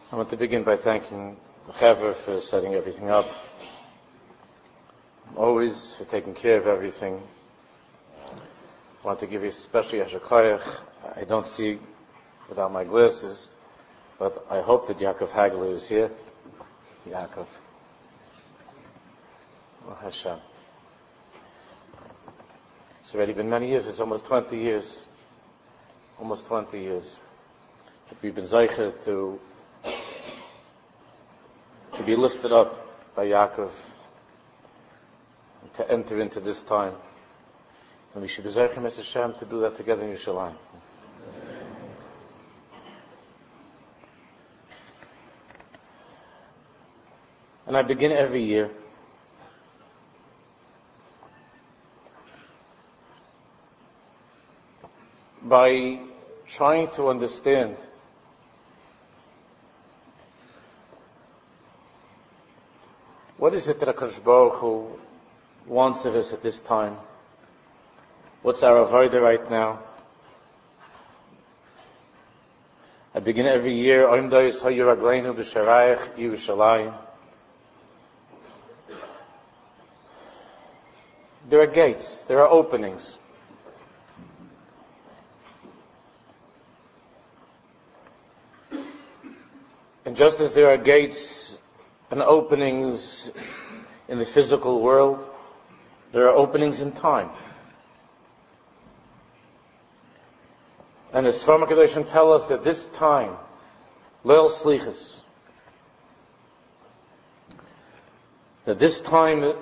I want to begin by thanking the Chaver for setting everything up, always for taking care of everything. I want to give you especially Yasher Koyach. I don't see without my glasses, but I hope that Yaakov Hagler is here. Yaakov. Oh, Hashem. It's already been many years. It's almost 20 years. Almost 20 years. We've been zeicher to be lifted up by Yaakov, and to enter into this time. And we should be zeicher, Mr. Hashem, to do that together in Yerushalayim. And I begin every year by trying to understand what is it that HaKadosh Baruch Hu wants of us at this time? What's our avodah right now? I begin every year, Oimdais Hayu Ragleinu B'Sharayach Yerushalayim. There are gates, there are openings. And just as there are gates and openings in the physical world, there are openings in time. And the Sfarim HaKadoshim tell us that this time, Leil Slichas, that this time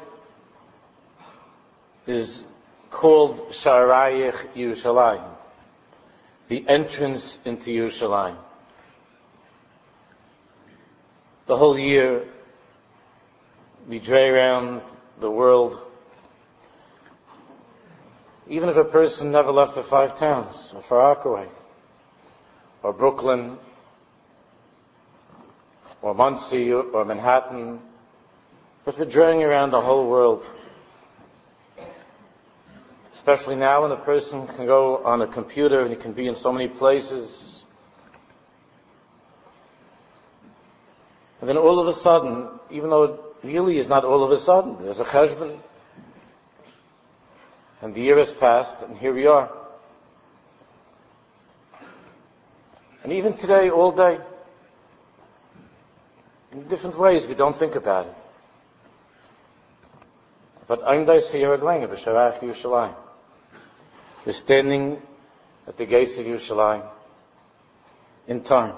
is called Sharayich Yerushalayim, the entrance into Yerushalayim. The whole year, we drag around the world. Even if a person never left the 5 towns, or Far Rockaway, or Brooklyn, or Monsey, or Manhattan, but we're dragging around the whole world. Especially now when a person can go on a computer and he can be in so many places. And then all of a sudden, even though it really is not all of a sudden, there's a cheshbon. And the year has passed, and here we are. And even today, all day, in different ways, we don't think about it. But we're standing at the gates of Yerushalayim in time.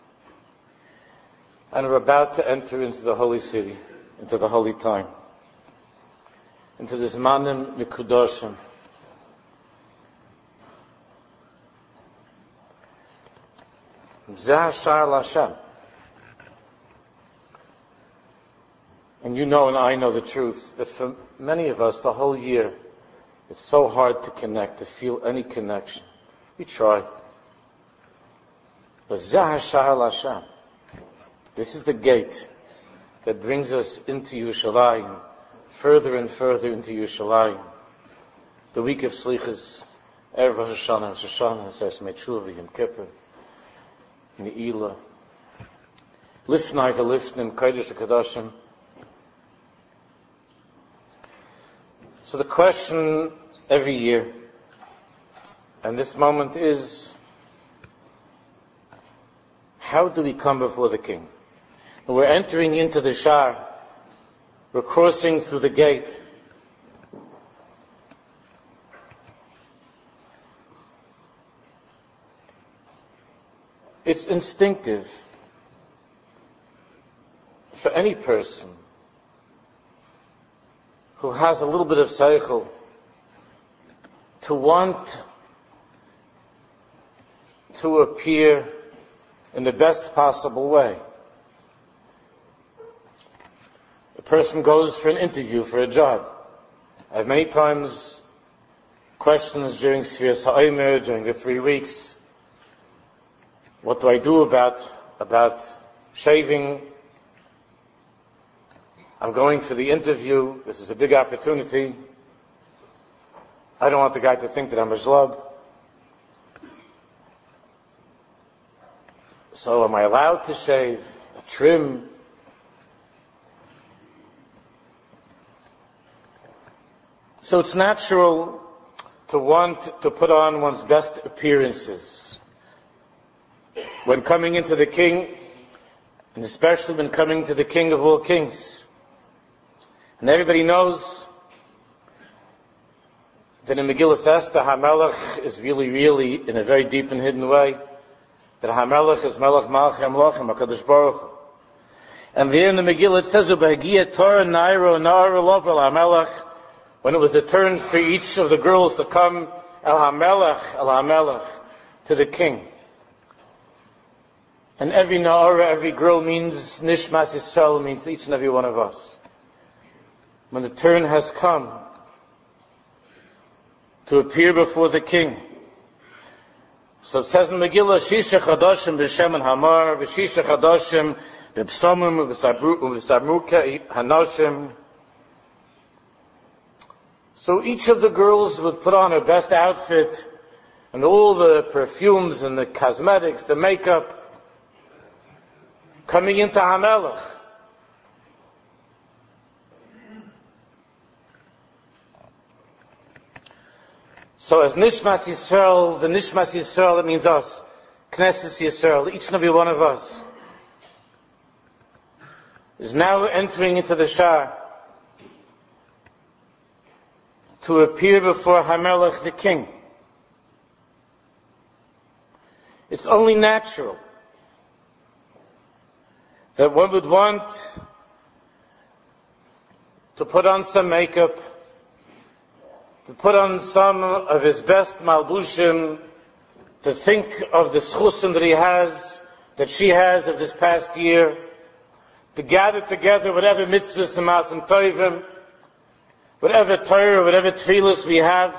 And we're about to enter into the holy city, into the holy time, into this Manim Mikudoshim. Zah Shar Lashem. And you know and I know the truth, that for many of us, the whole year, it's so hard to connect, to feel any connection. We try. But Zah Shar Lashem. This is the gate that brings us into Yerushalayim, further and further into Yerushalayim. The week of Slichas, Erev Rosh Hashanah, Rosh Hashanah, Ses Metshuva, Yom Kippur, Ne'ilah, Lifnai v'Lifnim, Kodesh HaKadoshim. So the question every year, and this moment is, how do we come before the King? We're entering into the Shar. We're crossing through the gate. It's instinctive for any person who has a little bit of seichel to want to appear in the best possible way. A person goes for an interview, for a job. I have many times questions during Sfiras HaOmer, during the 3 weeks. What do I do about shaving? I'm going for the interview. This is a big opportunity. I don't want the guy to think that I'm a zlub. So am I allowed to shave? trim. So it's natural to want to put on one's best appearances when coming into the king, and especially when coming to the King of all kings. And everybody knows that in Megillah Esther, HaMelech is really, in a very deep and hidden way, that HaMelech is Melech Malchei HaMelechim, HaKadosh Baruch Hu. And there in the Megillah it says, U'b'hagia Torah Nairo Na'ar Lover HaMelech, when it was the turn for each of the girls to come El HaMelech, to the king. And every Na'ara, every girl means Nishmas Yisrael, means each and every one of us. When the turn has come to appear before the king. So it says in Megillah, Shisha Chadoshim B'Shem and Hamar, V'Shisha Chadoshim B'Psomim V'Sabruka Hanoshim. So each of the girls would put on her best outfit, and all the perfumes and the cosmetics, the makeup, coming into HaMelech. So as Nishmas Yisrael, the Nishmas Yisrael, that means us, Knesset Yisrael, each and every one of us, is now entering into the Shah to appear before HaMelech, the king. It's only natural that one would want to put on some makeup, to put on some of his best malbushim, to think of the schusim that he has, that she has of this past year, to gather together whatever mitzvahs and masim tovim, whatever Torah, whatever tefillos we have,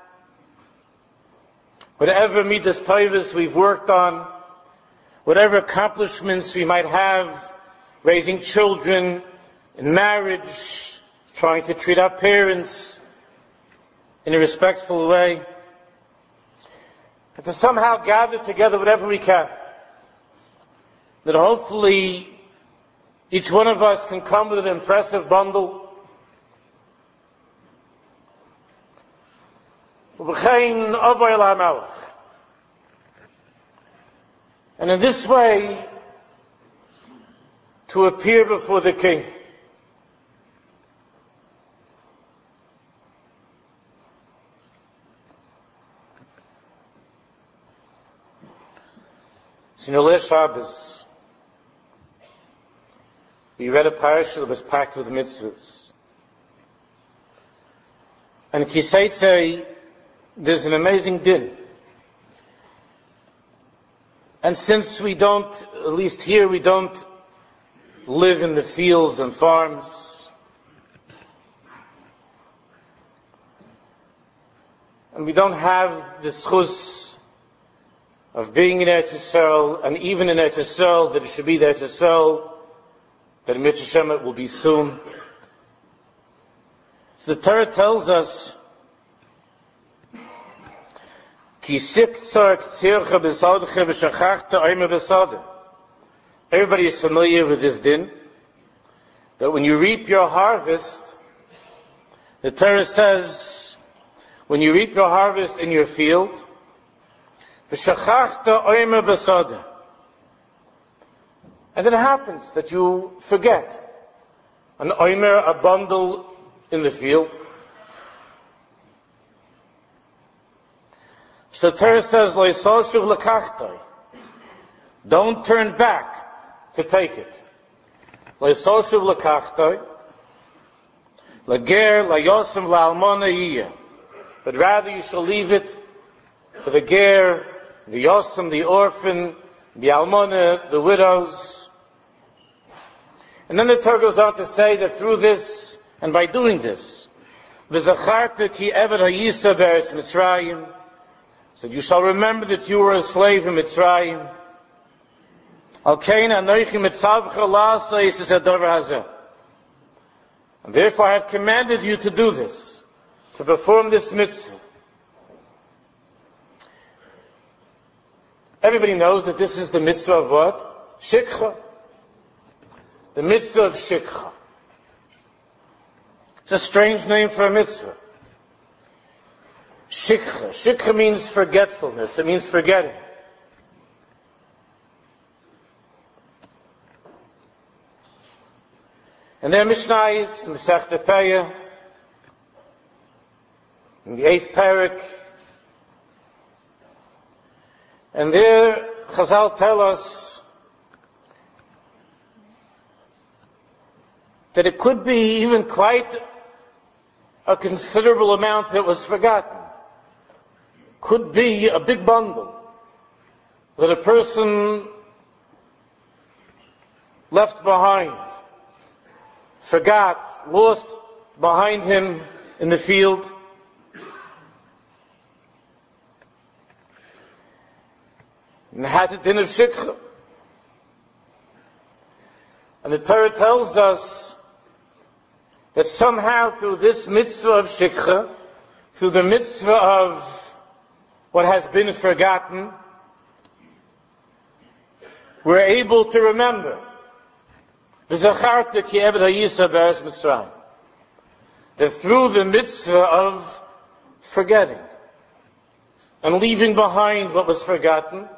whatever midas tovos we've worked on, whatever accomplishments we might have, raising children, in marriage, trying to treat our parents in a respectful way, and to somehow gather together whatever we can, that hopefully each one of us can come with an impressive bundle, and in this way to appear before the king. So in Oleh Shabbos, we read a parasha that was packed with mitzvahs. And Kiseitzei, there's an amazing din. And since we don't, at least here, we don't live in the fields and farms, and we don't have the schus of being in Eretz Yisrael, and even in Eretz Yisrael, that it should be the Eretz Yisrael, that in Mitzvah Shem it will be soon. So the Torah tells us, everybody is familiar with this din, that when you reap your harvest, the Torah says, when you reap your harvest in your field, and then it happens that you forget an oimer, a bundle in the field. So the Torah says, don't turn back to take it. But rather you shall leave it for the ger, the yosem, the orphan, the almona, the widows. And then the Torah goes on to say that through this, and by doing this, so you shall remember that you were a slave in Mitzrayim. And therefore I have commanded you to do this, to perform this mitzvah. Everybody knows that this is the mitzvah of what? Shikha. the mitzvah of Shikha. It's a strange name for a mitzvah. Shikha. Shikha means forgetfulness. It means forgetting. And there are Mishnayos, Masechta Peah, in the 8th parak. And there, Chazal tell us that it could be even quite a considerable amount that was forgotten. Could be a big bundle that a person left behind, forgot, lost behind him in the field. And has a din of shikha. And the Torah tells us that somehow through this mitzvah of shikha, through the mitzvah of what has been forgotten, we're able to remember. That through the mitzvah of forgetting and leaving behind what was forgotten,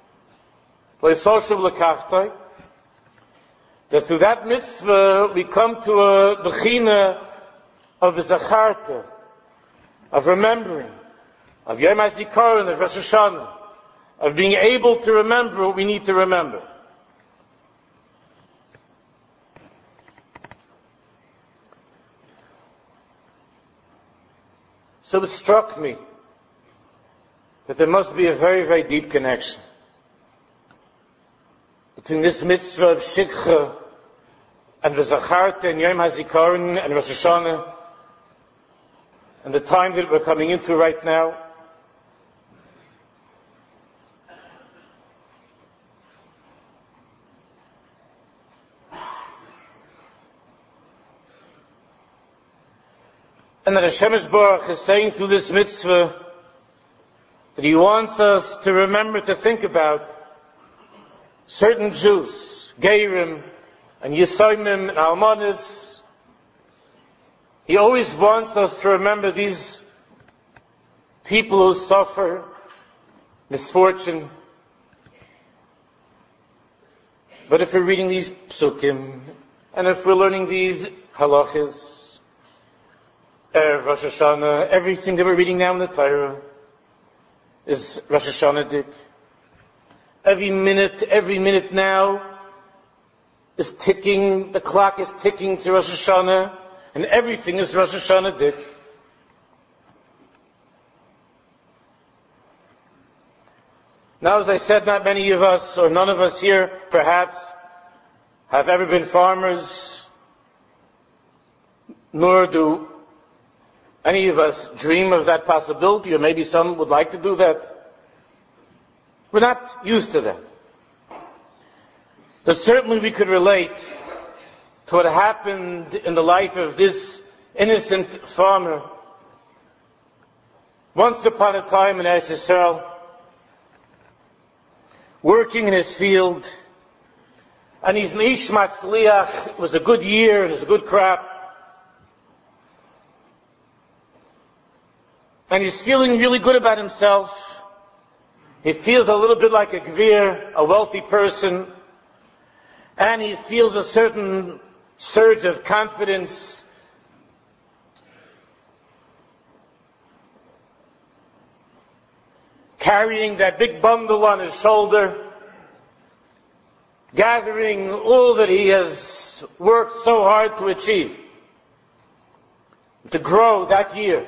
that through that mitzvah we come to a bechina of zacharta, of remembering, of Yom HaZikaron, of Rosh Hashanah, of being able to remember what we need to remember. So it struck me that there must be a very, very deep connection between this mitzvah of Shikha and the Zacharta and Yom HaZikaron and Rosh Hashanah and the time that we're coming into right now. And that Hashem Yisborach is saying through this mitzvah that He wants us to remember to think about certain Jews, Geirim and Yisoimim and Almanis. He always wants us to remember these people who suffer misfortune. But if we're reading these psukim, and if we're learning these halachas, Erev Rosh Hashanah, everything that we're reading now in the Torah is Rosh Hashanah-dik. Every minute now is ticking, the clock is ticking to Rosh Hashanah, and everything is Rosh Hashanah-dik. Now, as I said, not many of us, or none of us here, perhaps, have ever been farmers, nor do any of us dream of that possibility, or maybe some would like to do that. We're not used to that. But certainly we could relate to what happened in the life of this innocent farmer. Once upon a time in Eretz Yisrael, working in his field, and he's Meish Matzliach, it was a good year and it was a good crop. And he's feeling really good about himself. He feels a little bit like a gvir, a wealthy person, and he feels a certain surge of confidence. Carrying that big bundle on his shoulder, gathering all that he has worked so hard to achieve, to grow that year.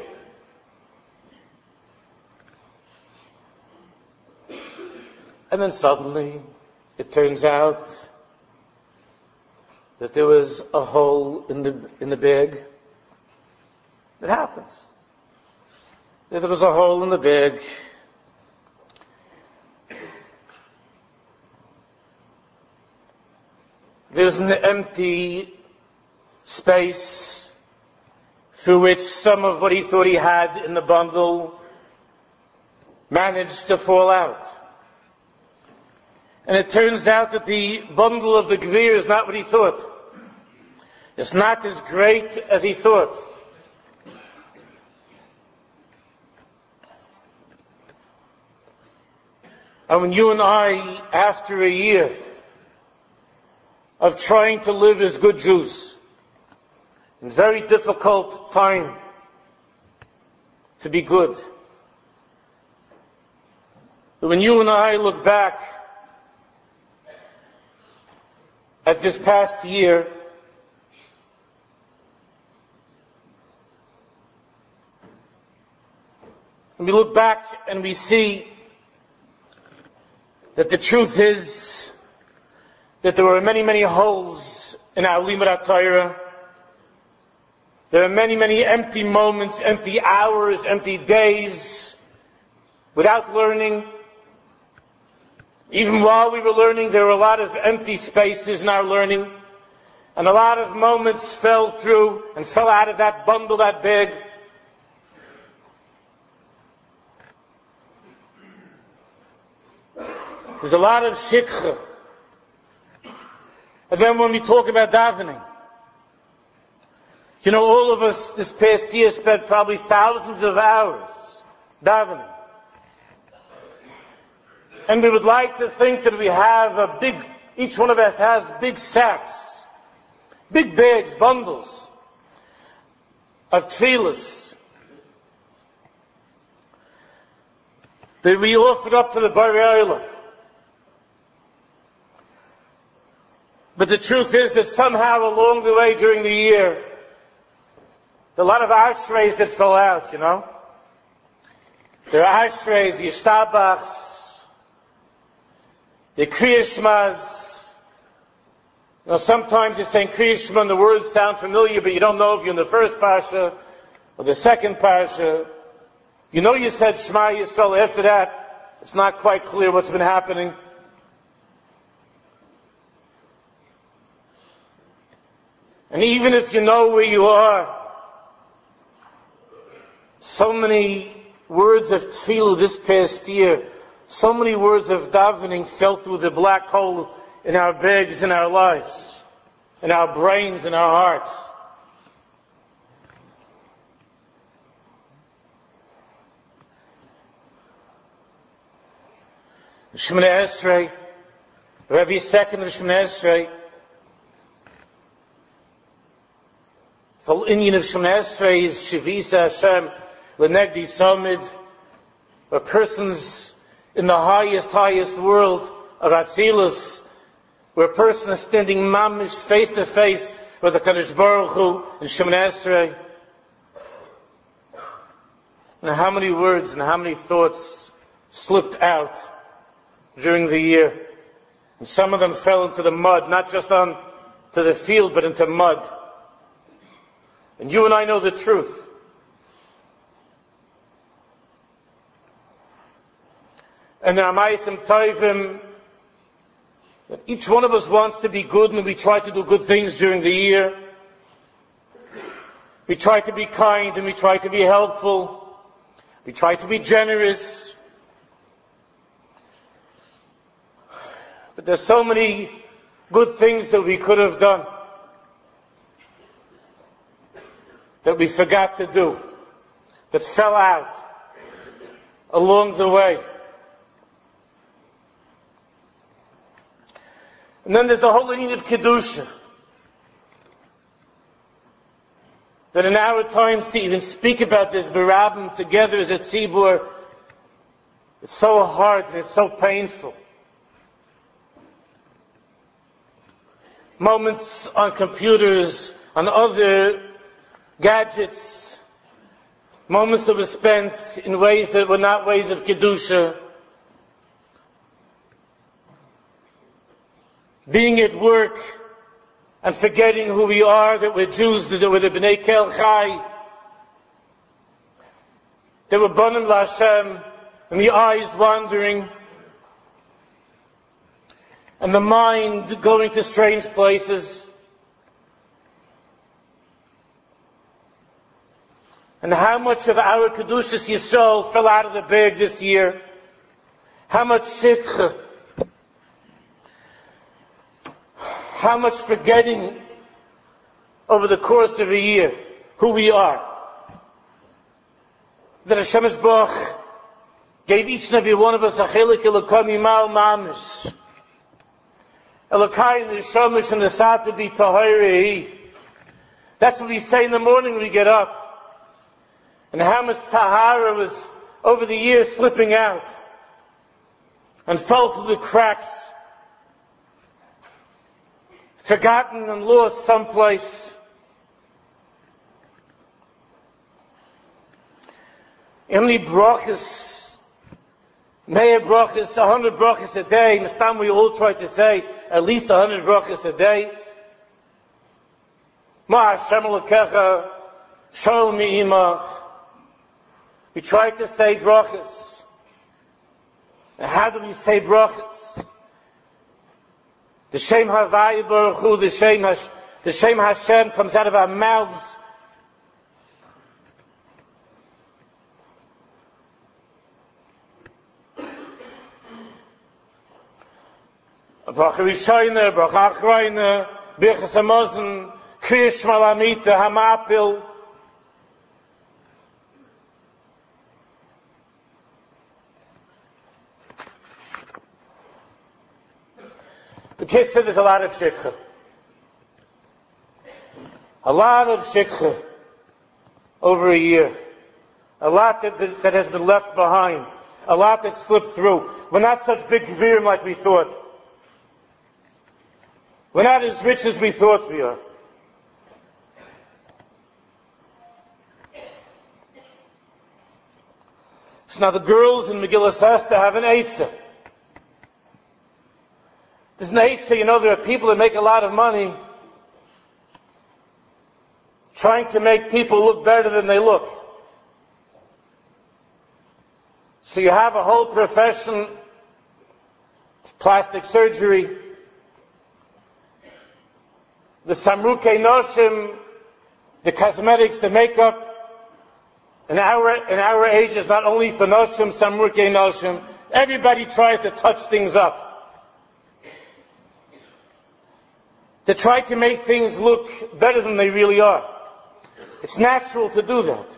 And then suddenly, it turns out that there was a hole in the bag. It happens. That there was a hole in the bag. There's an empty space through which some of what he thought he had in the bundle managed to fall out. And it turns out that the bundle of the gvir is not what he thought. is not as great as he thought. And when you and I, after a year of trying to live as good Jews, in very difficult time to be good, when you and I look back at this past year, and we look back and we see that the truth is that there were many, many holes in our Limud HaTorah. There are many, many empty moments, empty hours, empty days without learning. Even while we were learning, there were a lot of empty spaces in our learning. And a lot of moments fell through and fell out of that bundle, that bag. There's a lot of shikha. And then when we talk about davening, you know, all of us this past year spent probably thousands of hours davening. And we would like to think that we have each one of us has big sacks, big bags, bundles of tefillas that we offered up to the Borei Olam. But the truth is that somehow along the way during the year, there are a lot of ashreis that fell out, you know. There are ashreis, yishtabachs, the kriyashmas. You know, sometimes you're saying kriyashma and the words sound familiar, but you don't know if you're in the first parsha or the second parsha. You know you said Shema Yisrael. After that, it's not quite clear what's been happening. And even if you know where you are, so many words of tefillah this past year, so many words of davening fell through the black hole in our bags, in our lives, in our brains, in our hearts. Shemoneh Esrei, every second of Shemoneh Esrei, the whole Indian of Shemoneh Esrei is Shivisa Hashem L'negdi Samid, where persons in the highest world of Atzilus, where a person is standing mamish face to face with the Kadosh Baruch Hu in Shemoneh Esrei. And how many words and how many thoughts slipped out during the year. And some of them fell into the mud, not just onto the field, but into mud. And you and I know the truth. And Amayim Tovim, that each one of us wants to be good, and we try to do good things during the year. We try to be kind, and we try to be helpful. We try to be generous. But there's so many good things that we could have done that we forgot to do, that fell out along the way. And then there's the whole need of Kedusha. That in our times to even speak about this Barabim together as a tzibur, it's so hard and it's so painful. Moments on computers, on other gadgets, moments that were spent in ways that were not ways of Kedusha. Being at work and forgetting who we are, that we're Jews, that we're the Bnei Kel Chai, that we're Banim LaHashem, and the eyes wandering, and the mind going to strange places. And how much of our Kedushas Yisrael fell out of the bag this year? How much shikha? How much forgetting over the course of a year who we are. That Hashem Yisborach gave each and every one of us a chelik Elokai mimal mamish. Elokai neshamish and the sat to be tahiri. That's what we say in the morning when we get up. And how much tahara was over the years slipping out and fell through the cracks, forgotten and lost someplace. Only brachas, mea brachas, 100 brachas a day. Mistam we all try to say at least 100 brachas a day. Ma Hashem Elokecha, Shalom mi'imach. We try to say brachas. And how do we say brachas? The Shem Havai Baruch Hu, the Shem Hashem comes out of our mouths. Bracha Rishayna, Bracha Achrayna, Birchas Hamazon, Kriya Shema Lamita, Hamapil. The kids said there's a lot of shikha. A lot of shikha over a year. A lot that has been left behind. A lot that slipped through. We're not such big gvirim like we thought. We're not as rich as we thought we are. So now the girls in Megillas Esther have an eitzah. There's an eitzah, there are people that make a lot of money trying to make people look better than they look. So you have a whole profession of plastic surgery. The samrukei noshim, the cosmetics, the makeup. In our age is not only for noshim, samrukei noshim. Everybody tries to touch things up. To try to make things look better than they really are. It's natural to do that.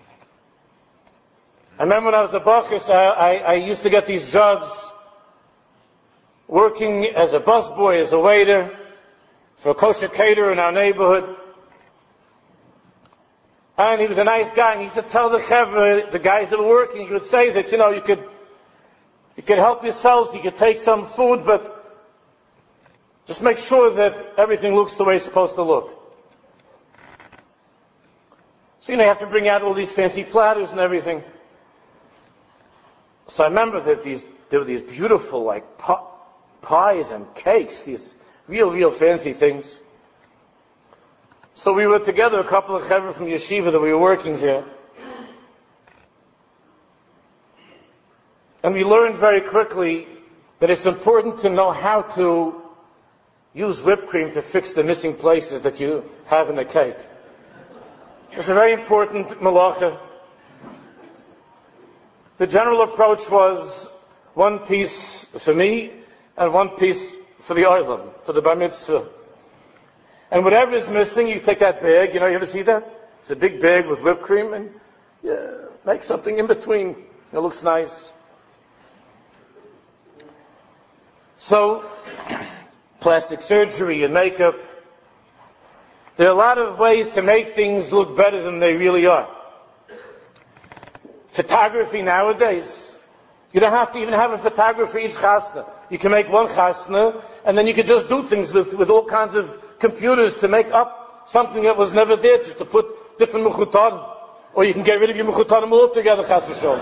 I remember when I was a bachus, I used to get these jobs working as a busboy, as a waiter, for a kosher caterer in our neighborhood. And he was a nice guy, and he used to tell the chevra, the guys that were working, he would say that, you could help yourselves, you could take some food, but just make sure that everything looks the way it's supposed to look. So, you have to bring out all these fancy platters and everything. So I remember that there were these beautiful, pies and cakes, these real fancy things. So we were together, a couple of chevra from yeshiva that we were working there. And we learned very quickly that it's important to know how to use whipped cream to fix the missing places that you have in the cake. It's a very important malacha. The general approach was one piece for me and one piece for the oilam, for the bar mitzvah. And whatever is missing, you take that bag, you ever see that? It's a big bag with whipped cream, and make something in between. It looks nice. So, plastic surgery and makeup. There are a lot of ways to make things look better than they really are. Photography nowadays, you don't have to even have a photographer each chasna. You can make one chasna, and then you can just do things with all kinds of computers to make up something that was never there, just to put different mechutan. Or you can get rid of your mechutanim altogether, chas v'sholom.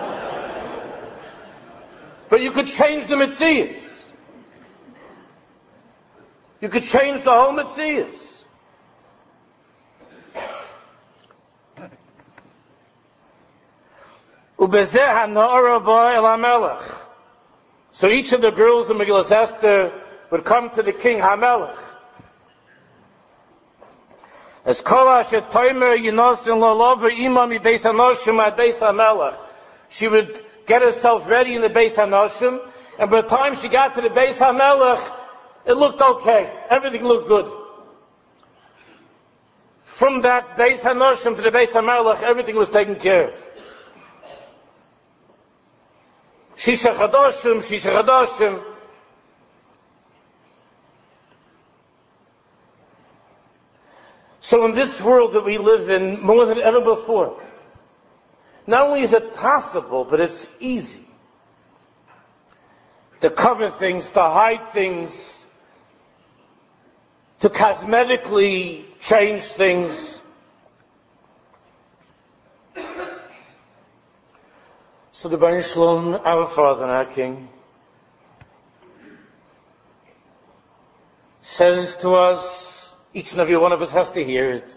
But you could change the metzias. You could change the whole metzias. So each of the girls in Megillas Esther would come to the king Hamelech. As kol asher toimer yinosin lolover imam beis hanoshim at beis Hamelech. She would get herself ready in the beis hanoshim, and by the time she got to the beis Hamelech, it looked okay. Everything looked good. From that Beis HaNoshim to the Beis HaMelech, everything was taken care of. Shisha Chadoshim. So in this world that we live in, more than ever before, not only is it possible, but it's easy to cover things, to hide things, to cosmetically change things. So the Baruch Shalom, our Father and our King, says to us, each and every one of us has to hear it.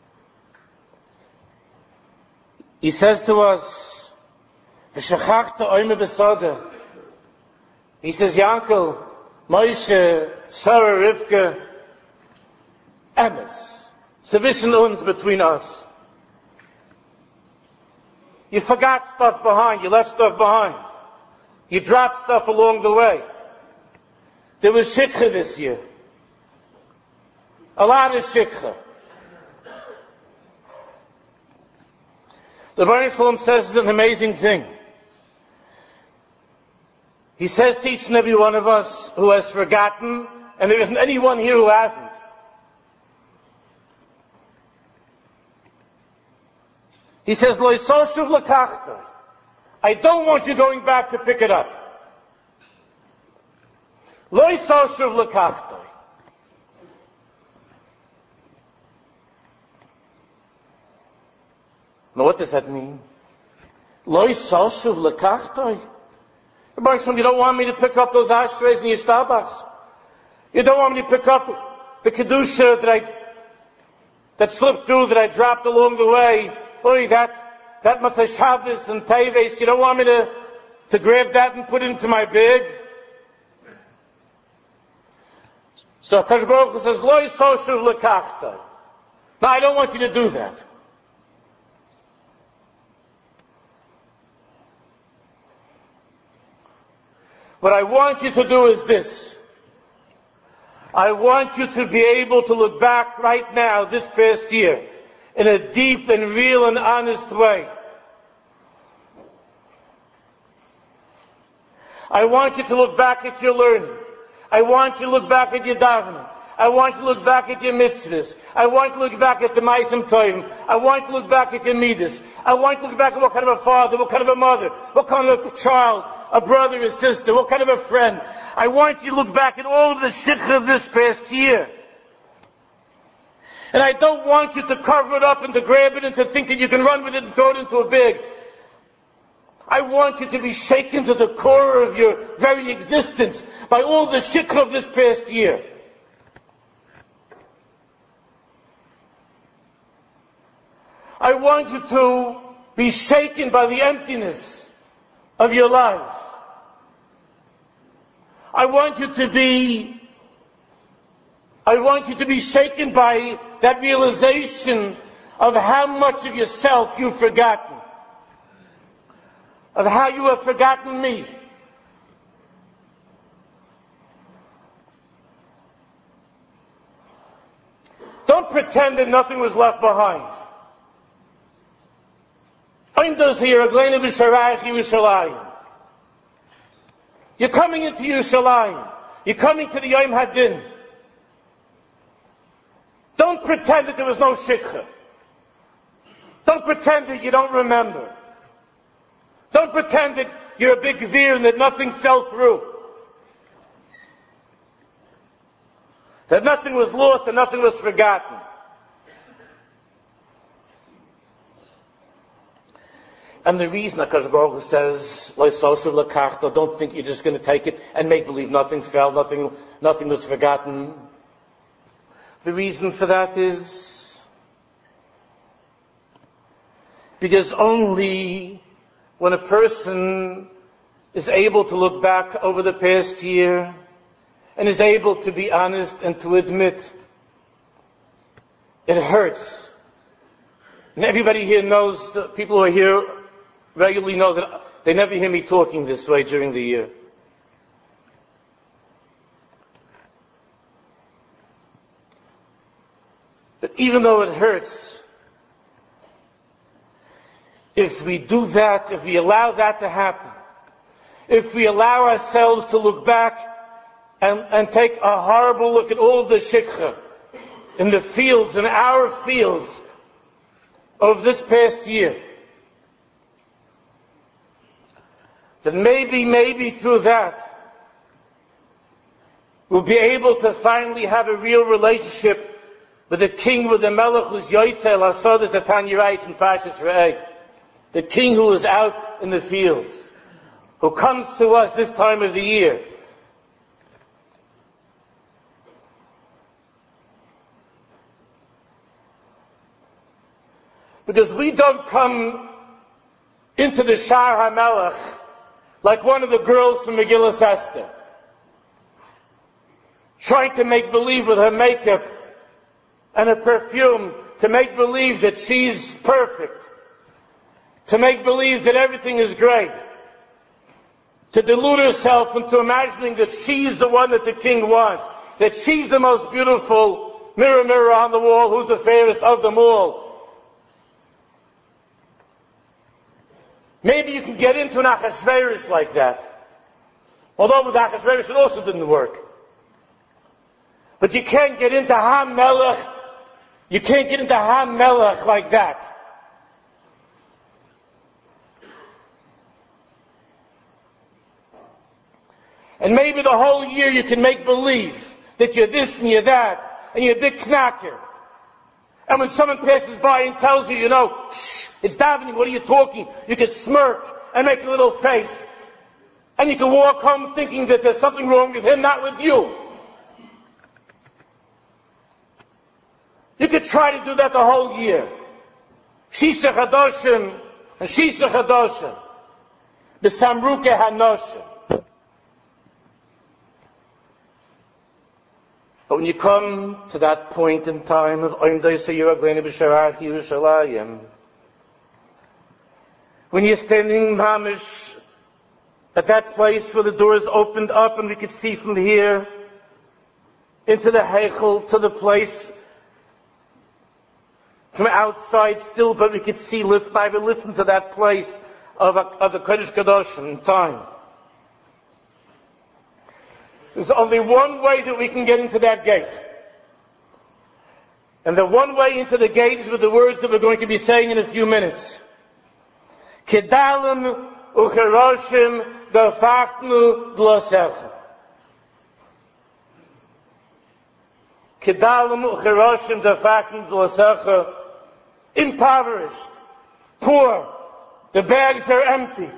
He says to us, V'shachachta oime besada. He says, Yankel, Moshe, Sarah, Rivka, Emes. Sufficient uns between us. You forgot stuff behind. You left stuff behind. You dropped stuff along the way. There was shikha this year. A lot of shikha. The Baruch Shalom says an amazing thing. He says to each and every one of us who has forgotten, and there isn't anyone here who hasn't. He says, Lo yisoshuv lekachta. I don't want you going back to pick it up. Lo yisoshuv lekachta. Now what does that mean? Lo yisoshuv lekachta. You don't want me to pick up those ashtrays in your Starbucks. You don't want me to pick up the kedusha that slipped through, that I dropped along the way. Boy, that Matzah Shabbos and Teves, you don't want me to grab that and put it into my bag? So HaKadosh Baruch Hu says, Lo yisoshuv lekachta. No, I don't want you to do that. What I want you to do is this. I want you to be able to look back right now, this past year, in a deep and real and honest way. I want you to look back at your learning. I want you to look back at your davening. I want you to look back at your mitzvahs. I want you to look back at the ma'asim tovim. I want you to look back at your midas. I want you to look back at what kind of a father, what kind of a mother, what kind of a child, a brother, a sister, what kind of a friend. I want you to look back at all of the shikha of this past year. And I don't want you to cover it up and to grab it and to think that you can run with it and throw it into a bag. I want you to be shaken to the core of your very existence by all the shikha of this past year. I want you to be shaken by the emptiness of your life. I want you to be shaken by that realization of how much of yourself you've forgotten. Of how you have forgotten me. Don't pretend that nothing was left behind. You're coming into Yerushalayim. You're coming to the Yom Hadin. Don't pretend that there was no shikha. Don't pretend that you don't remember. Don't pretend that you're a big gvir and that nothing fell through. That nothing was lost and nothing was forgotten. And the reason HaKadosh Baruch Hu says, Lo yisoshuv lekachta, don't think you're just going to take it and make believe nothing fell, nothing was forgotten. The reason for that is because only when a person is able to look back over the past year and is able to be honest and to admit it hurts. And everybody here knows, the people who are here regularly know that they never hear me talking this way during the year. But even though it hurts, if we do that, if we allow that to happen, if we allow ourselves to look back and take a horrible look at all the shikha in the fields, in our fields of this past year, then maybe through that, we'll be able to finally have a real relationship with the king, with the melech who's yoytze el hasod, as the Tanya writes in Parshas Re'eh. The king who is out in the fields, who comes to us this time of the year. Because we don't come into the Shar HaMelech like one of the girls from Megillas Esther, trying to make believe with her makeup and her perfume, to make believe that she's perfect, to make believe that everything is great, to delude herself into imagining that she's the one that the king wants, that she's the most beautiful, mirror, mirror on the wall, who's the fairest of them all. Maybe you can get into an Achashverosh like that. Although with Achashverosh it also didn't work. But you can't get into HaMelech, you can't get into HaMelech like that. And maybe the whole year you can make believe that you're this and you're that, and you're a big knacker. And when someone passes by and tells you, shh, it's davening, what are you talking? You can smirk and make a little face. And you can walk home thinking that there's something wrong with him, not with you. You could try to do that the whole year. Shisha Chadoshim and Shisha Chadoshim. B'samruke Hanoshim. But when you come to that point in time of Yerushalayim, when you're standing mamish at that place where the doors opened up and we could see from here into the Heichel to the place from outside still, but we could see lift to that place of the Kodesh Kadoshim in time. There's only one way that we can get into that gate. And the one way into the gate is with the words that we're going to be saying in a few minutes. Kedalim ucheroshim dafachtnu dlosecha. Kedalim ucheroshim dafachtnu dlosecha. Impoverished, poor, the bags are empty.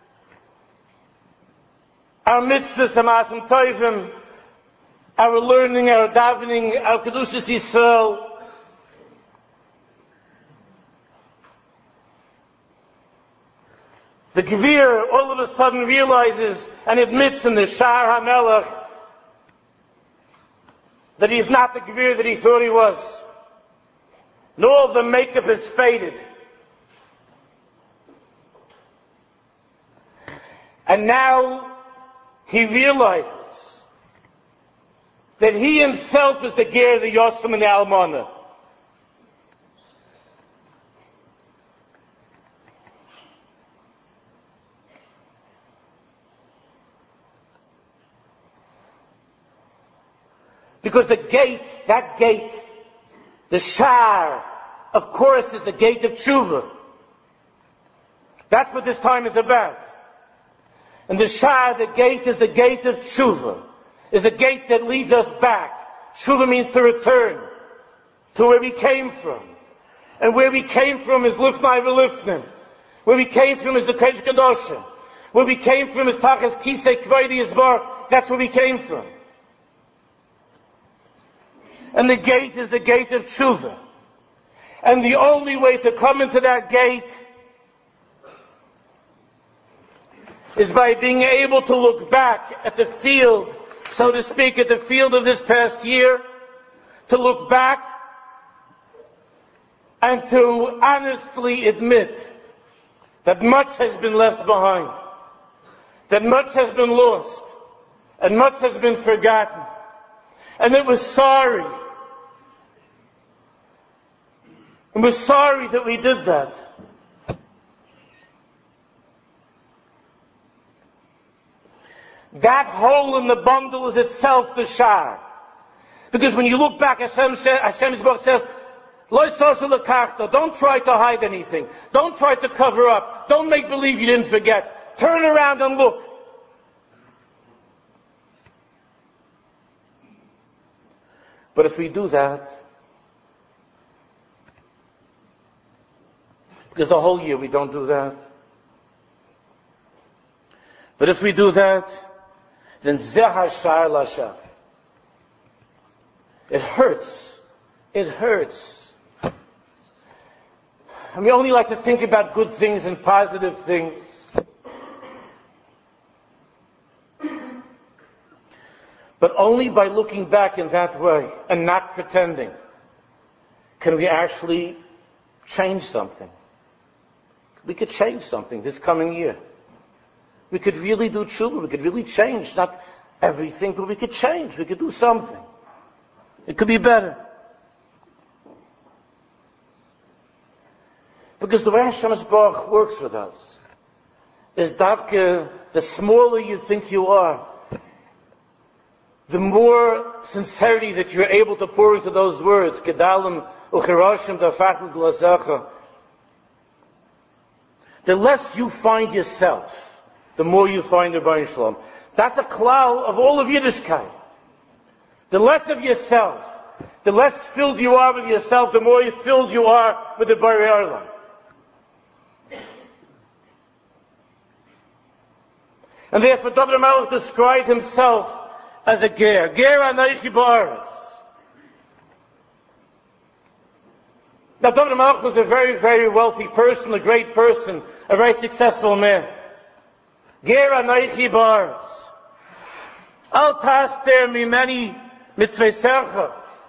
Our mitzvahs, amasim toivim, our learning, our davening, our kedushas Yisrael. The Gvir all of a sudden realizes and admits in the Shar HaMelech that he's not the Gvir that he thought he was. And all of the makeup is faded. And now he realizes that he himself is the Ger, the Yosem, and the Almana. Because the gate, that gate, the Shar, of course, is the gate of Tshuva. That's what this time is about. And the Shar, the gate, is the gate of Tshuva. Is a gate that leads us back. Tshuva means to return to where we came from. And where we came from is Lifnai V'Lifnim. Where we came from is the Kodesh Kadoshim. Where we came from is Tachas Kisei K'vaydi Yisbarach. That's where we came from. And the gate is the gate of Tshuva. And the only way to come into that gate is by being able to look back at the field, so to speak, at the field of this past year, to look back and to honestly admit that much has been left behind, that much has been lost, and much has been forgotten. And it was sorry And we're sorry that we did that. That hole in the bundle is itself the shar. Because when you look back, Hashem's book says, Lo social lekachta. Don't try to hide anything. Don't try to cover up. Don't make believe you didn't forget. Turn around and look. But if we do that, because the whole year we don't do that, but if we do that, then zeh shar lasha. It hurts. It hurts. And we only like to think about good things and positive things. But only by looking back in that way and not pretending can we actually change something. We could change something this coming year. We could really do tshuva. We could really change. Not everything, but we could change. We could do something. It could be better. Because the way Hashem Baruch works with us is davke, the smaller you think you are, the more sincerity that you're able to pour into those words, Kedalim uchirashim dafachlu glazacha, the less you find yourself, the more you find the Rebbeinu Shalom. That's a klal of all of Yiddishkeit. The less of yourself, the less filled you are with yourself, the more filled you are with the Borei Olam. And therefore David HaMelech described himself as a ger. Ger anaychi ba'aretz. Now David HaMelech was a very, very wealthy person, a great person, a very successful man. Ger anaychi ba'aretz. Al taster mimeni mitzveisecha.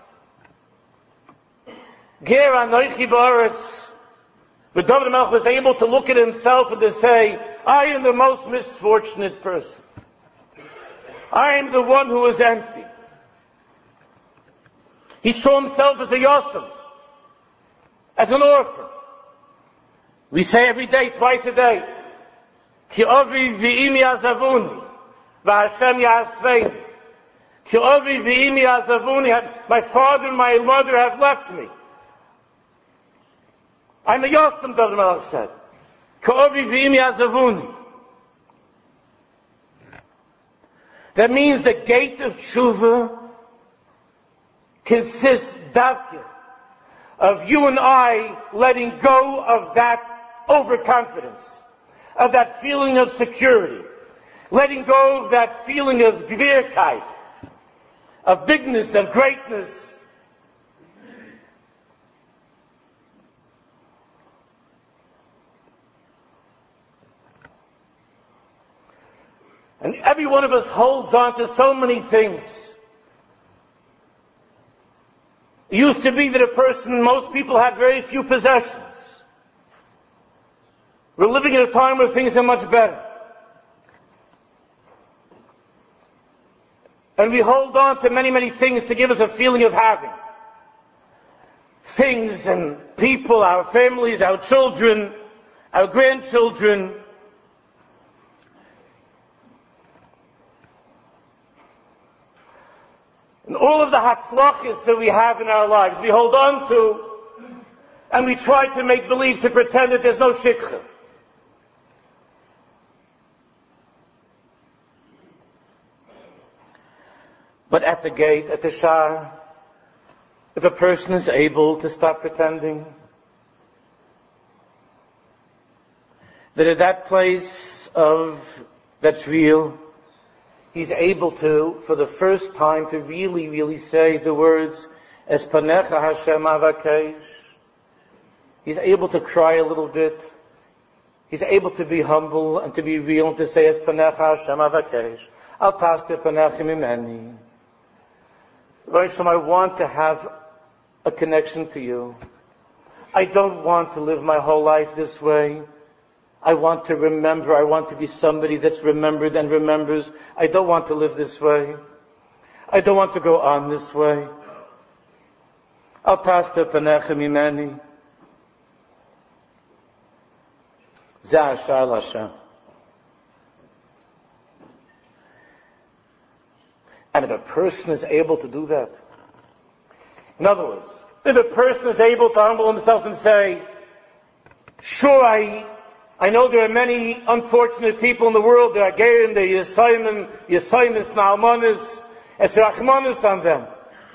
Ger anaychi ba'aretz. But David HaMelech was able to look at himself and to say, I am the most misfortunate person. I am the one who is empty. He saw himself as a yosem, as an orphan. We say every day, twice a day, Ki ovi v'imi azavuni, v'Hashem ya'asveini. Ki ovi v'imi azavuni, my father and my mother have left me. I'm a yosem, David HaMelech said. Ki ovi v'imi azavuni. That means the gate of tshuva consists, davke, of you and I letting go of that overconfidence, of that feeling of security, letting go of that feeling of gvirkeit, of bigness, of greatness. And every one of us holds on to so many things. It used to be that most people had very few possessions. We're living in a time where things are much better. And we hold on to many, many things to give us a feeling of having. Things and people, our families, our children, our grandchildren. And all of the hatzlachas that we have in our lives, we hold on to, and we try to make believe, to pretend that there's no shikha. But at the gate, at the shar, if a person is able to stop pretending, that at that place that's real, he's able to, for the first time, to really, really say the words, Es panecha Hashem avakesh. He's able to cry a little bit. He's able to be humble and to be real and to say, Es panecha Hashem avakesh. Al taste panecha mimeni. I want to have a connection to you. I don't want to live my whole life this way. I want to remember. I want to be somebody that's remembered and remembers. I don't want to live this way. I don't want to go on this way. Al tasta panecha mimeni. Zeh Ashar L'Hashem. And if a person is able to do that, in other words, if a person is able to humble himself and say, sure, I know there are many unfortunate people in the world, there are Gerim, there are Yesaimis, Naalmanis, it's Rachmanis on them.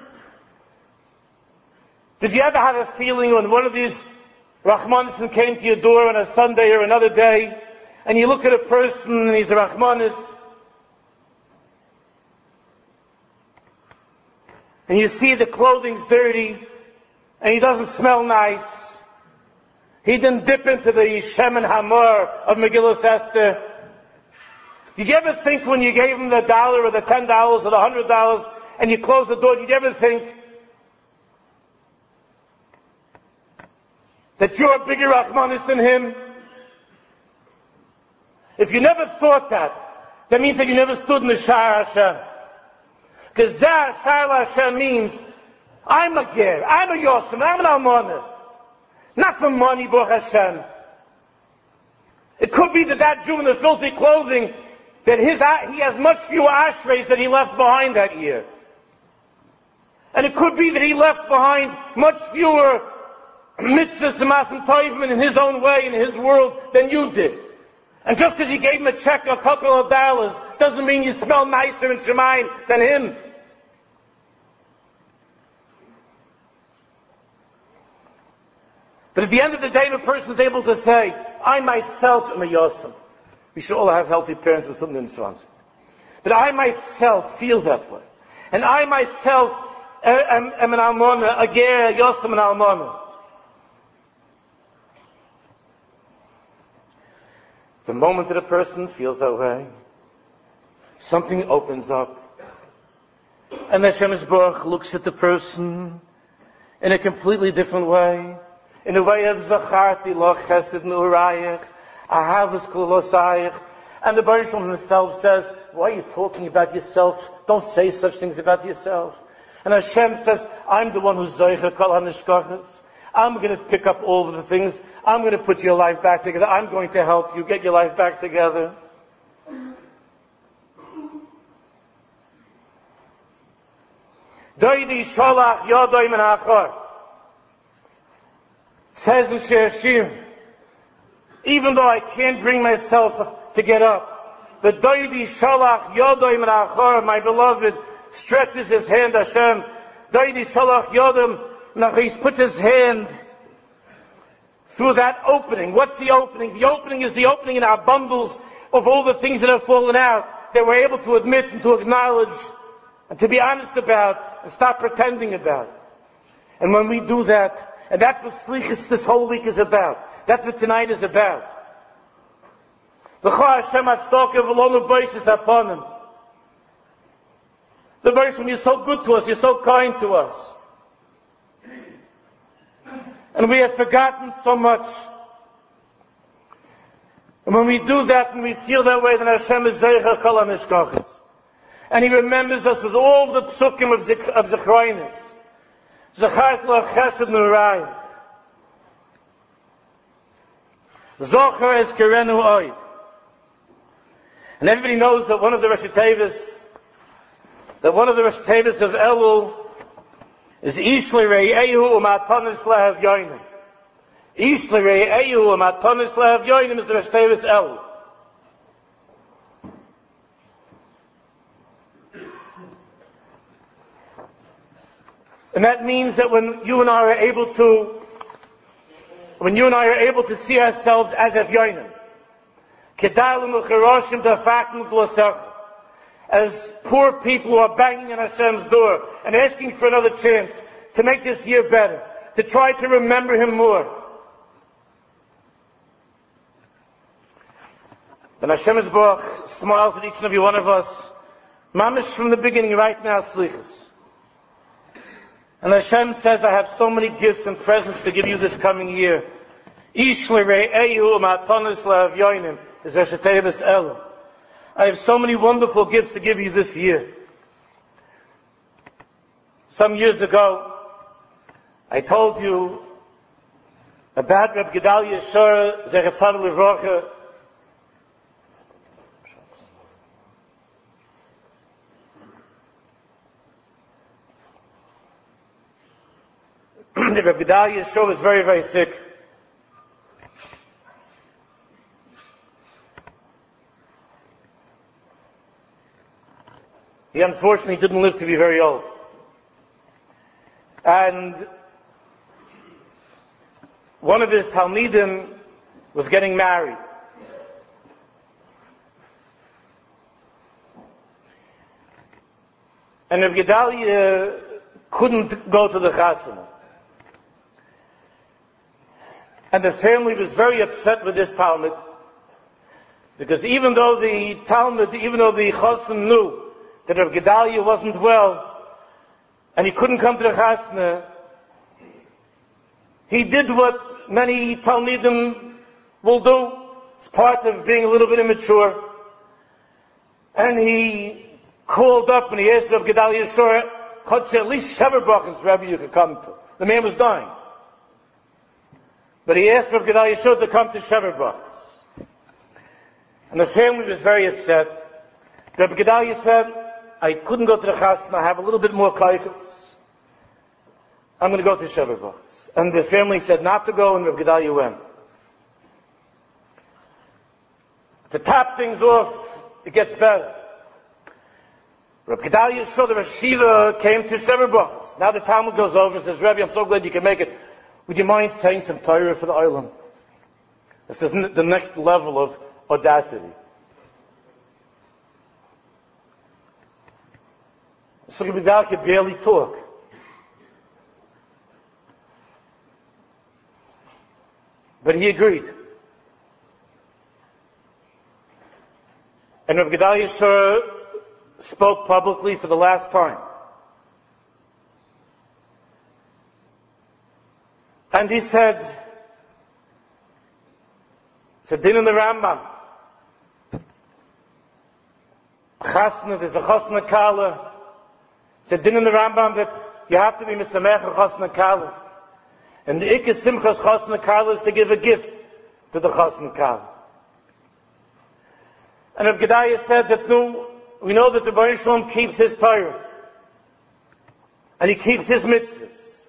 Did you ever have a feeling when one of these Rachmanis came to your door on a Sunday or another day, and you look at a person and he's a Rachmanis, and you see the clothing's dirty, and he doesn't smell nice. He didn't dip into the Shem and Hamor of Megillah Esther. Did you ever think when you gave him the $1 or the $10 or the $100 and you closed the door, did you ever think that you're a bigger Rachmanis than him? If you never thought that means that you never stood in the Sha'ar Hashem. Because Zeh Ashar Hashem means, I'm a ger, I'm a yosem, I'm an almonah. Not for money, Baruch Hashem. It could be that Jew in the filthy clothing, that he has much fewer ashrays that he left behind that year. And it could be that he left behind much fewer mitzvahs and masim tovim in his own way, in his world, than you did. And just because you gave him a check, a couple of dollars, doesn't mean you smell nicer in Shemayim than him. But at the end of the day, the person is able to say, I myself am a Yosem. We should all have healthy parents with something in Swansea. But I myself feel that way. And I myself am an Almona, a Ger, a Yosem, an Almona. The moment that a person feels that way, something opens up. And Hashem Yisborach looks at the person in a completely different way. In a way of Zacharti Lo Chesed Me'urayich, Ahavas Kulosayich. And the Baruch Shalom himself says, why are you talking about yourself? Don't say such things about yourself. And Hashem says, I'm the one who's Zoicha Kol HaNishkachas. I'm going to pick up all of the things. I'm going to put your life back together. I'm going to help you get your life back together. Doidi Sholach Yodoi Min Achor. Says in Shir Shir, even though I can't bring myself to get up, but Doidi Sholach Yodoi Min Achor, my beloved, stretches his hand, Hashem. Doidi Sholach Yodom. Now he's put his hand through that opening. What's the opening? The opening is the opening in our bundles of all the things that have fallen out that we're able to admit and to acknowledge and to be honest about and stop pretending about. And when we do that, and that's what Slichus this whole week is about. That's what tonight is about. The Baruch, you're so good to us, you're so kind to us. And we have forgotten so much. And when we do that, and we feel that way, then Hashem is Zeicha Kol HaNishkachas. And He remembers us with all the psukim of Zechroinus. Zachart Lo Chesed Nurayim. Zocher Es Kerenu Oid. And everybody knows that one of the Rosh Tevis of Elul is Ish L'Re'ehu U'Matanis Lehav Yoinim. Ish L'Re'ehu U'Matanis Lehav Yoinim is the Rosh Tevis Elul. And that means that when you and I are able to see ourselves as Evyonim, as poor people who are banging on Hashem's door and asking for another chance to make this year better, to try to remember Him more, then Hashem Yisborach smiles at each and every one of us, mamish from the beginning right now, slichus. And Hashem says, I have so many gifts and presents to give you this coming year. Ish l're'ehu ma'atonis la'avyonim is Rosh Tevis Elul. I have so many wonderful gifts to give you this year. Some years ago, I told you about Reb Gedalia Shor, Zecher Tzaddik Livrocha. Reb Gedalia Shor was very, very sick. He unfortunately didn't live to be very old. And one of his Talmidim was getting married. And Reb Gedalia couldn't go to the chasana. And the family was very upset with this Talmud, because even though the Chassan knew that Reb Gedalia wasn't well, and he couldn't come to the chasna, he did what many Talmidim will do. It's part of being a little bit immature. And he called up and he asked Reb Gedalia Shor, at least Shever Brachos, Rabbi, you could come to. The man was dying. But he asked Reb Gedalia Shor to come to Shever Brachos. And the family was very upset. Reb Gedalia said, I couldn't go to the chasna, I have a little bit more kaichus. I'm going to go to Shever Brachos. And the family said not to go, and Reb Gedalia went. To top things off, it gets better. Reb Gedalia saw the Rosh Yeshiva came to Shever Brachos. Now the Talmud goes over and says, Rebbe, I'm so glad you can make it. Would you mind saying some Torah for the island? This is the next level of audacity. So Reb Gedalia could barely talk. But he agreed. And Reb Gedalia Shor spoke publicly for the last time. And he said, it's a din in the Rambam. Chasna, there's a chasna kala. It's a din in the Rambam that you have to be misamech a chasna kala. And the Ikka Simchas Chasna Kala is to give a gift to the Chasna Kala. And Reb Gedalia said that no, we know that the Baruch Shalom keeps his Torah. And he keeps his mitzvahs.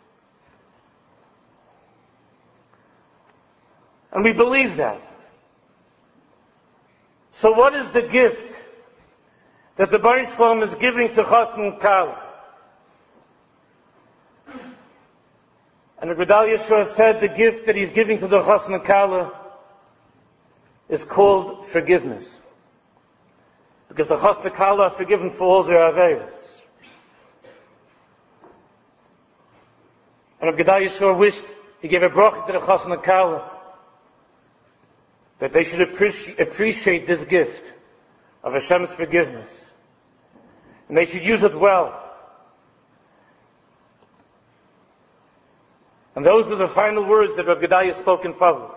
And we believe that. So what is the gift that the Baruch Shalom is giving to Chasna Kala? And Reb Gedalia Shor said the gift that he's giving to the Chasna Kala is called forgiveness. Because the Chasna Kala are forgiven for all their aveiros. And Reb Gedalia Shor wished, he gave a bracha to the Chasna Kala, that they should appreciate this gift of Hashem's forgiveness. And they should use it well. And those are the final words that Reb Gedalia spoke in public.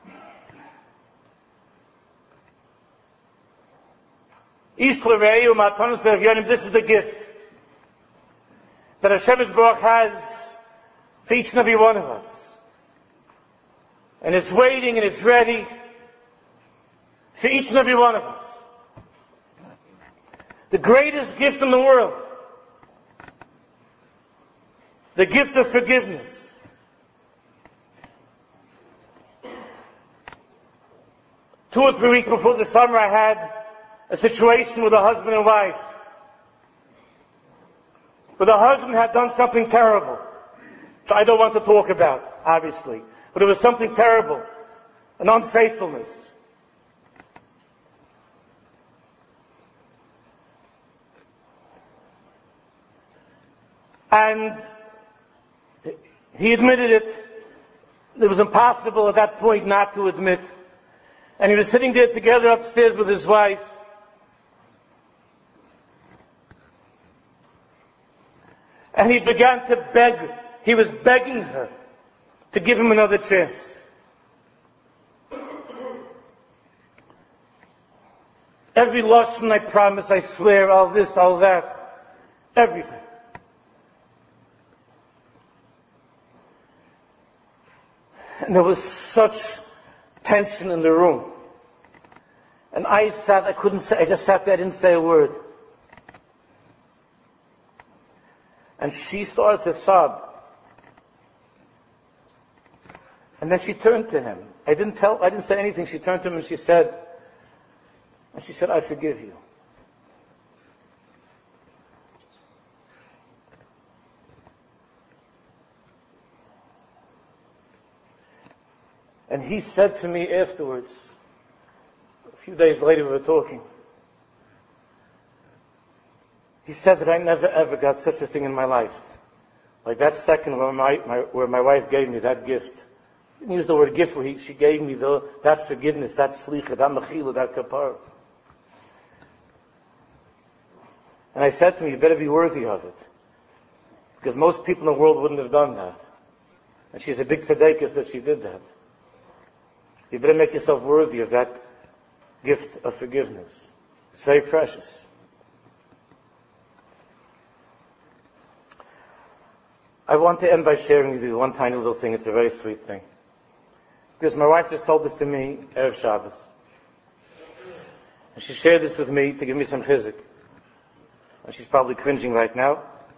This is the gift that Hashem Yisborach has for each and every one of us. And it's waiting and it's ready for each and every one of us. The greatest gift in the world. The gift of forgiveness. 2 or 3 weeks before the summer, I had a situation with a husband and wife. But the husband had done something terrible, which I don't want to talk about, obviously. But it was something terrible, an unfaithfulness. And he admitted it. It was impossible at that point not to admit. And he was sitting there together upstairs with his wife. And he began to beg. He was begging her to give him another chance. Every lashon, I promise, I swear, all this, all that, everything. And there was such tension in the room. And I just sat there, I didn't say a word. And she started to sob. And then she turned to him. I didn't say anything. She turned to him and she said, I forgive you. And he said to me afterwards, a few days later we were talking, he said that I never ever got such a thing in my life. Like that second where my wife gave me that gift. I didn't use the word gift, where she gave me that forgiveness, that slicha, that mechila, that kapara. And I said to him, you better be worthy of it. Because most people in the world wouldn't have done that. And she's a big tzedekah that she did that. You better make yourself worthy of that gift of forgiveness. It's very precious. I want to end by sharing with you one tiny little thing. It's a very sweet thing. Because my wife just told this to me, Erev Shabbos. And she shared this with me to give me some chizuk. And she's probably cringing right now.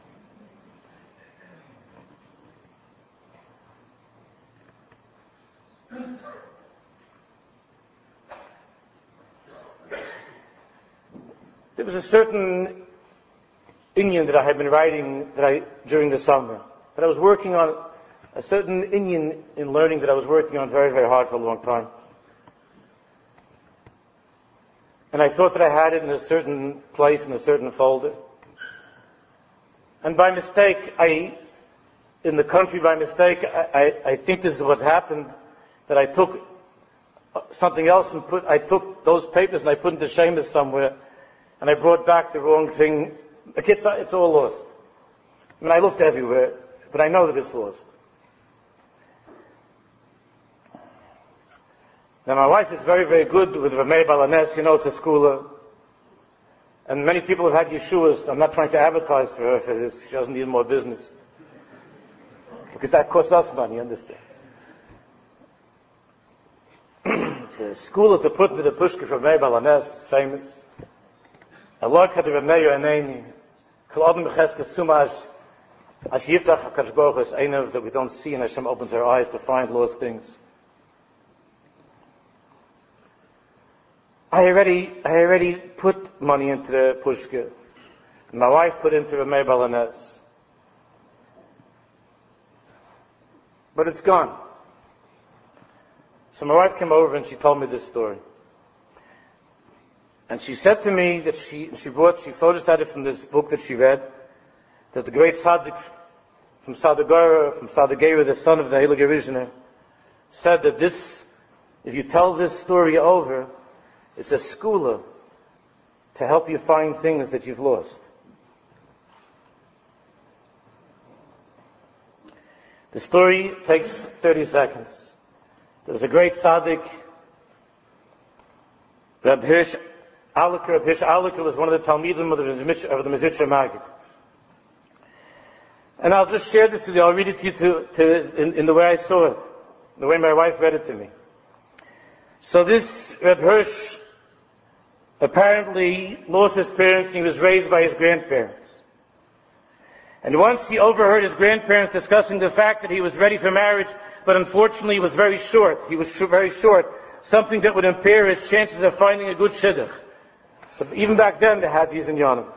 There was a certain inyan that I had been writing during the summer, that I was working on, a certain inyan in learning that I was working on very, very hard for a long time. And I thought that I had it in a certain place, in a certain folder. And by mistake, in the country by mistake, I think this is what happened, that I took something else and I took those papers and I put into Shemus somewhere, and I brought back the wrong thing. It's all lost. I mean, I looked everywhere, but I know that it's lost. Now, my wife is very, very good with Ramei Balanes. It's a schooler. And many people have had Yeshuas. I'm not trying to advertise for her for this. She doesn't need more business. Because that costs us money, understand? The schooler to put me the pushka for Ramei Balanes is famous. Allah kad Rameyu Aneni, Kol Adam B'Cheska Sumash, Ash Yiftach HaKadosh Baruch Hu is Einav that we don't see, and Hashem opens our eyes to find lost things. I already put money into the pushka. My wife put into Ramei Balanes. But it's gone. So my wife came over and she told me this story. And she said to me that she photostated from this book that she read, that the great tzaddik from Sadagera, the son of the Heilige Rishner, said that if you tell this story over, it's a skula to help you find things that you've lost. The story takes 30 seconds. There was a great tzaddik, Reb Hirsch Alika. Reb Hirsch Alika was one of the Talmidim of the Mezritcher Maggid. And I'll just share this with you. I'll read it to you in the way I saw it, the way my wife read it to me. So this Reb Hirsch apparently lost his parents and he was raised by his grandparents. And once he overheard his grandparents discussing the fact that he was ready for marriage, but unfortunately he was very short. He was very short. Something that would impair his chances of finding a good shidduch. So even back then they had these in Yonim.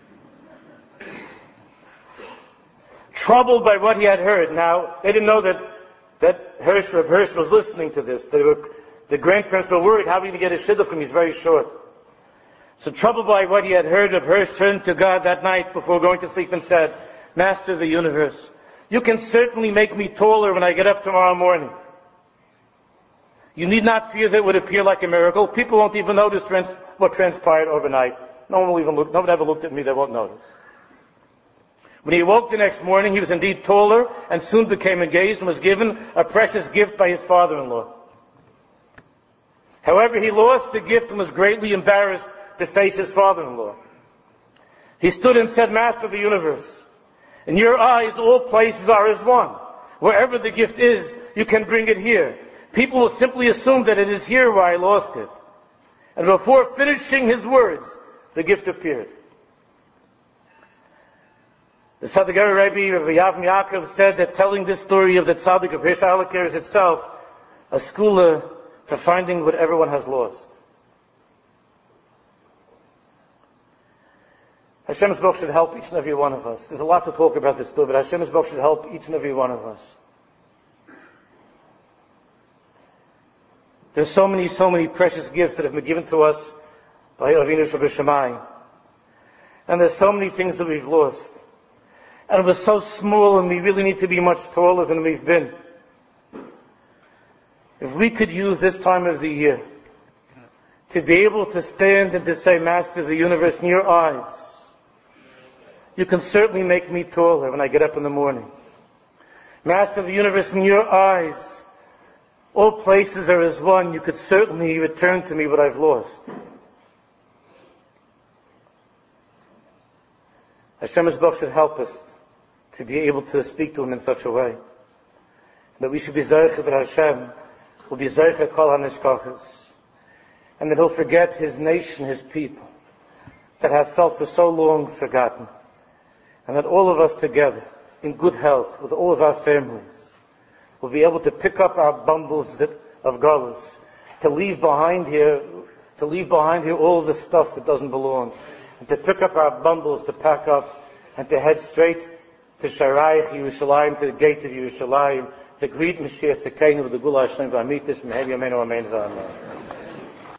Troubled by what he had heard. Now, they didn't know that Reb Hirsch was listening to this. The grandparents were worried, how are we going to get a shidduch from him? He's very short. So troubled by what he had heard, Reb Hirsch turned to God that night before going to sleep and said, Master of the universe, you can certainly make me taller when I get up tomorrow morning. You need not fear that it would appear like a miracle. People won't even notice what transpired overnight. No one ever looked at me, they won't notice. When he awoke the next morning, he was indeed taller and soon became engaged and was given a precious gift by his father-in-law. However, he lost the gift and was greatly embarrassed to face his father-in-law. He stood and said, Master of the universe, in your eyes all places are as one. wherever the gift is, you can bring it here. People will simply assume that it is here where I lost it. And before finishing his words, the gift appeared. The Tzaddik Rebbe, Rabbi Yavim Yaakov, said that telling this story of the Tzaddik of Hirsch Alakir is itself a skula for finding what everyone has lost. Hashem's Baruch should help each and every one of us. There's a lot to talk about this story, but Hashem's Baruch should help each and every one of us. There's so many precious gifts that have been given to us by Avinu Shebashamayim. And there's so many things that we've lost. And we're so small and we really need to be much taller than we've been. If we could use this time of the year to be able to stand and to say, Master of the universe, in your eyes, you can certainly make me taller when I get up in the morning. Master of the universe, in your eyes, all places are as one. You could certainly return to me what I've lost. Hashem's Baruch should help us to be able to speak to Him in such a way that we should be zeicha that Hashem will be zeicha kol hanishkachos, and that He'll forget His nation, His people, that have felt for so long forgotten, and that all of us together, in good health, with all of our families, will be able to pick up our bundles of galus, to leave behind here all the stuff that doesn't belong, and to pick up our bundles, to pack up, and to head straight to Sharayich Yerushalayim, to the gate of Yerushalayim, to greet Mashiach Tzedekenu with the Gula Hashem V'Amitis, Meher Yameinu Amen V'Amen.